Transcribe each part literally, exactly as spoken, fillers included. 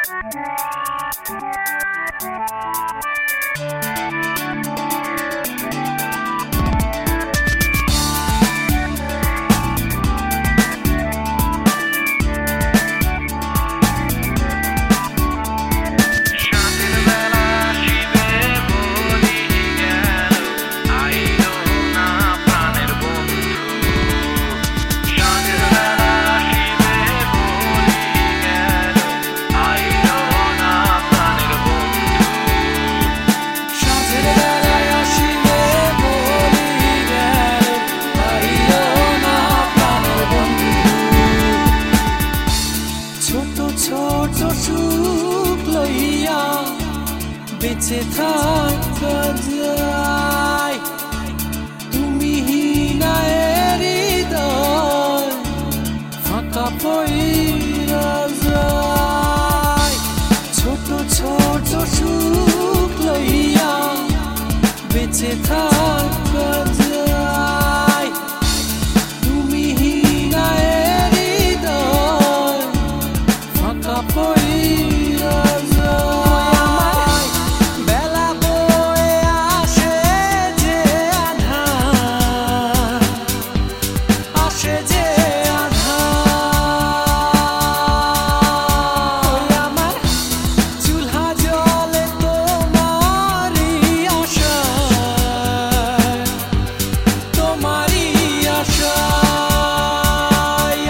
ছোট সুখ লইয়া বেঁচে থাকা যায়, তুমি হীনায়ের হৃদয় ফাঁকা পইরা যায়। ছোট ছোট সুখ লইয়া বেঁচে থাকা যায়, তুমি হীনায়ের হৃদয় ফাঁকা পইরা যায়। বেলা বয়ে আসে যে আঁধার, আসে যে আঁধার, আমার চুলহা জলে তোমারই আশায়, তোমারই আশায়।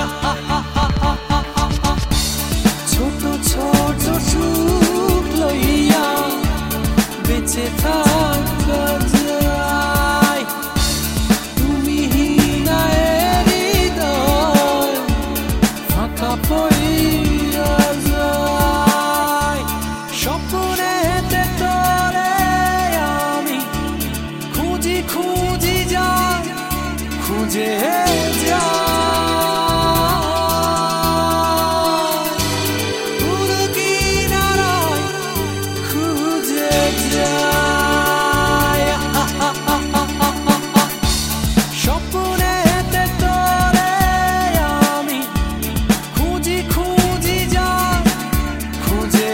ছোট ছোট সুখ লইয়া বেঁচে থাকা যায়, তুমি হীনায়ের হৃদয় ফাঁকা পইরা যায়। স্বপ্নেতে তোরে আমি খুঁজি খুঁজি যাই, খুঁজে যাই, স্বপ্নেতে তোরে আমি খুঁজি খুঁজি যাই, খুঁজে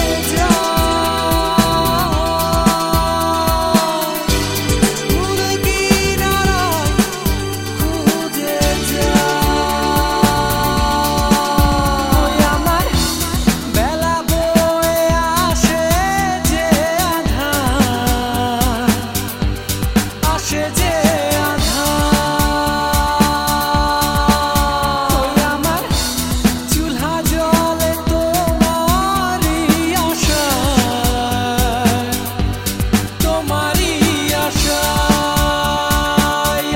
যাই, দূর কিনারায় খুঁজে যাই। আমার বেলা বয়ে আসে যে আঁধার, আসে যে আঁধার, আমার চুলহা জলে তোমারই আশায়, তোমারই আশায়।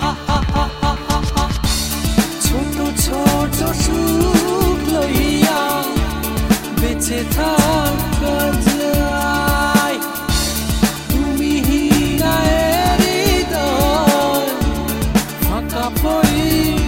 ছোট ছোট সুখ লইয়া বেঁচে থাকা যায়, তুমি হীনায়ের হৃদয় ফাঁকা পইরা